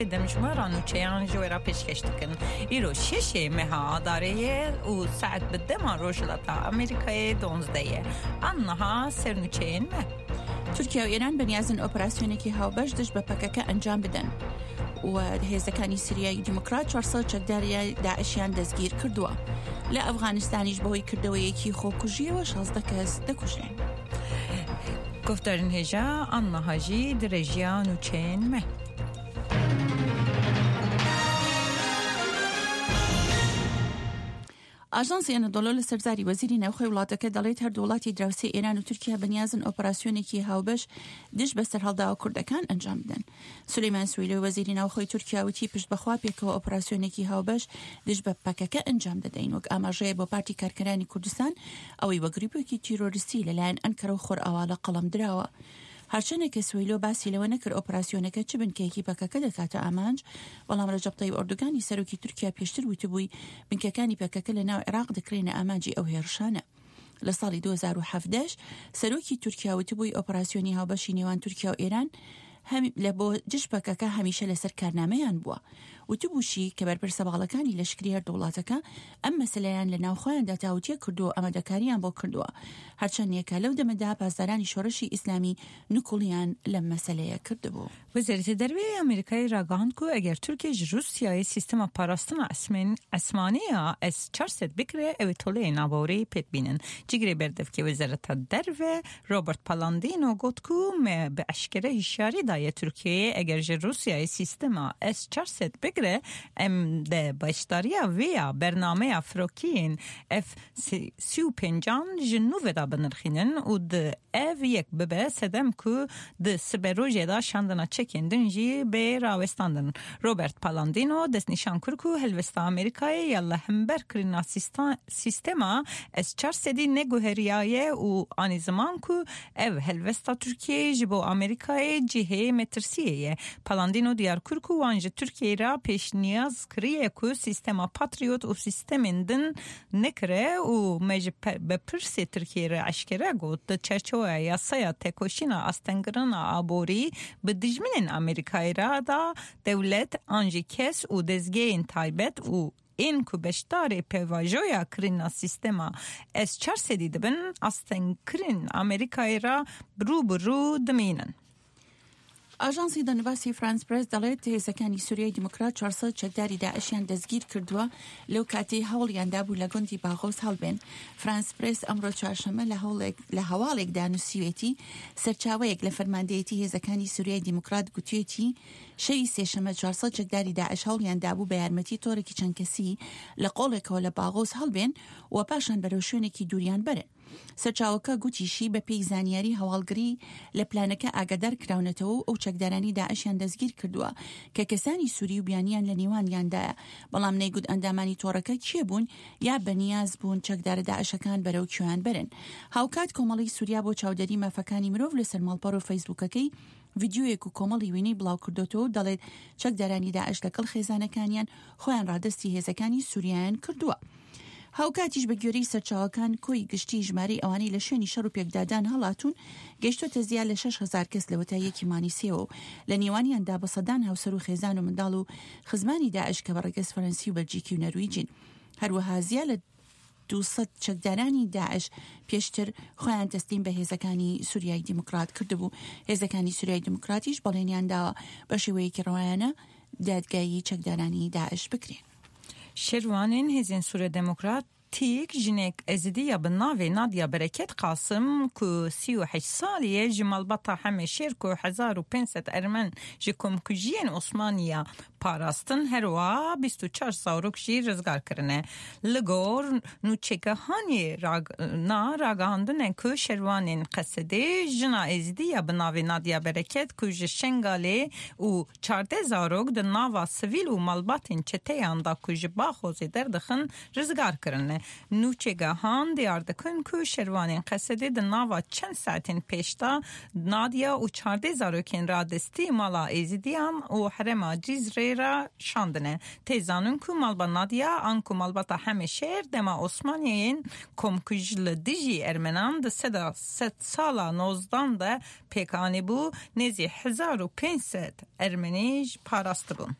دمجمارا نوچیان جویرا پیشکش دکن ایرو شش مها داره و ساعت بدما روشلتا امریکای 12 آنها سرنوچین مه تورکیا و ایران بنیازن اپراسیونێکی هاوبەش دژ بە پەکەکە ئەنجام بدەن و هێزەکانی سوریایی دیموکرات 400 چەکداری داعشیان دەستگیر کردووە لە ئەفغانستانیش بەهۆی کردەوەیەکی خۆکوژیەوە 16 کەس دەکوژێن. گفتارن هێژا ئەنەهاژی درێژیان و چێن مە ئاژانسی ئەنەدۆڵۆ لە سەرزاری وەزیری ناوخۆی وڵاتەکە دەڵێت هەردوو وڵاتی دراوسێ ئێران و تورکیا بەنیازن ئۆپراسیۆنێکی هاوبەش دژ بە سەرهەڵداوە کوردەکان ئەنجام بدەن. سولەیمان سویلۆ وەزیری ناوخۆی تورکیا وتی پشت بەخوا پێکەوە ئۆپراسیۆنێکی هاوبەش دژ بە پەکەکە ئەنجام دەدەین وەک ئاماژەیە بۆ پارتی کارکەرانی کوردستان ئەوەی وە گروپێکی تیرۆریستی لەلایەن ئەنکەرە و خۆرئاواڵە قەڵەم درراوە. هەرچەندێکە سویلۆ باسی لەوە نەکرد ئۆپراسیۆنەکە چ بنکەیەکی پەکەکە دەکاتە ئامانج، بەڵام ڕەجەب طەیب ئەردوغانی سەرۆکی تورکیا پێشتر وتبووی بنکەکانی پەکەکە لە ناو عێراق دەکرێنە ئامانجی ئەو هێرشانە. لە ساڵی 2017 سەرۆکی تورکیا وتبووی ئۆپراسیۆنی هاوبەشی نێوان تورکیا و ئێران لە بۆ جشبەکەکە هەمیشە لەسەر کارنامەیان بووە. وتبووشی کە بەرپرسە باڵەکانی لەشکری هەردوو وڵاتەکە ئەم مەسەلەیان لە ناوخۆیاندا تاوتیە کردووە ئەمەدەکاریان بۆ کردووە. هەرچەندێکە لەو دەمەدا پاسدارانی شۆڕشی ئیسلامی نکوڵیان لەم مەسەلەیە کردبوو. وەزارەتی دەرەوەی ئەمریکای ڕاگەاند کە ئەگەر تورکیش رووسیای سیستەما پاراستنا ئەسمانیە S-400 بکرێ ئەوێ تۆڵەیە ناوبەورەی پێت بینن. جگرێ بەردەفکێ وەزارەتە دەرەوە ڕۆبرت پالاندینۆ گوت کە بە ئەشکرە هیشاری دایە تورکیە ئەگەر ژە رووسیای سیستەما S-400 بگرێ ئەم دە بەشداریە وێە بەرنامەیە فرۆکین F-35 ژنوڤێدا بنرخینن و د ئەڤ یەک ببە سەدەم کە د سبەرۆژێدا شاندنا چەکێندن ژی بێ ڕاوێستاندن. ڕۆبرت پالاندینۆ دەستنیشان کرد و هەلوێستا ئەمریکایە یالا هەمبەر کردنا سیستەما S-400 نەگوهێریایە و ئانی زمان کە ئەڤ هەلوێستا تورکیە ji بۆ ئەمریکایە جیهەیە مەترسیەیە. پالاندینۆ دیار کرد و وان ji تورکیەیرا پێشنیاز کریە کە سیستەما پاتریۆت و سیستەمên din nekire û me ji bepirse Tirkiyeyê eşkere got di çerçeveya yasaya têkoşîna astengirina aborî bi dijminên Amerîkayê ra da dewlet an jî kes û dezgehên taybet û ên ku beşdarê pêvajoya kirina sîstema S-400 dibin astengkirin Amerîkayê ra rû bi rû dimînin. ئاژانسی دەنوباسی فرانس پرس دەڵێت هێزەکانی سوریای دیموکرات 400 چەکداری داعشیان دەستگیر کردووە لەو کاتەی هەوڵیاندا بوو لە گوندی باغۆس هەڵبێن. فرانس پرس ئەمڕۆ چوارشەممە لە هەواڵێکدا نووسیوێتی سەرچاوەیەک لە فەرماندەیەتی هێزەکانی سوریای دیموکرات گوتوێتی شەوی سێشەمە 400 چەکداری داعش هەوڵیاندا بوو بە یارمەتی تۆڕێکی چەند کەسی لە قۆڵێکەوە لە باغۆس هەڵبێن و پاشان بەرەو شوێنێکی دووریان بەرن. سەرچاوەکە گوتیشی بە پێی زانیاری هەواڵگری لە پلانەکە ئاگادار کراونەتەوە و ئەو چەکدارانی داعشیان دەستگیر کردووە کە کەسانی سووری و بیانیان لە نێوانیاندایە، بەڵام نەیگوت ئەندامانی تۆڕەکە کێ بوون یا بەنیاز بوون چەکدارە داعشەکان بەرەو کوێیان برن. هاوکات کۆمەڵی سووریا بۆ چاودێری مافەکانی مرۆڤ لەسەر ماڵپەڕ و فەیسبووکەکەی ڤیدیۆیەک و کۆمەڵی وینەی بڵاو کردوتەوە و دەڵێت چەکدارانی داعش لەگەڵ خێزانەکانیان خۆیان ڕادستی هێزەکانی سووریایان کردووە. هاوکاتیش بە گوێرەی سەرچاوەکان کۆی گشتی ژمارەی ئەوانەی لە شوێنی شەڕ و پێکدادان هەڵاتون گەیشتۆتە زیاد لە 6,000 کەس لە وتایەکی مانیسیەوە لە نێوانیاندا بە سەدان هاوسەر و خێزان و منداڵ و خزمانی داعش کە بە ڕێگەز فەرەنسی و بەلجیکی و نەرویجین. هەروەها زیاد لە 200 چەکدارانی داعش پێشتر خۆیان تەسلیم بە هێزەکانی سوریای دیموکرات کردبوو. هێزەکانی سوریای دیموکراتیش بەڵێنیانداوە بە شێوەیەکی ڕۆیانە دادگایی چەکدارانی داعش بکرێن. شروانên hêzên Sûriya Demokratîk jinek ezidiya bi navê Nadia Bereket Qasim ku 38 salî ji malbata hemê şêr ku 1500 ermen ji komkujiyên Osmaniya parastin herwa 24 zarok jî rizgar kirine. Li gor nûçegehanê ragihandine ku şerwanên Qesedê jina ezidiya bi navê Nadia Bereket ku ji Şengalê û 14 zarok di nava sivîl û malbatên çeteyan da ku ji Baxozê derdixin rizgar kirine. Nûçegehan diyar dikin ku şerwanên Qesedê di nava çend saetên pêşda Nadia û 14 zarokên radistî mala êzidiyan û herema Cizrê را شاندنه تیزانون کو مالبا نادیا آنکو مالباتا همه شهر دما عثمانیین کمکجل دیجی ارمنان ده سدا 7 سالا 19 ده پیکانی بو نزی 1500 ارمنیج پاراست بون.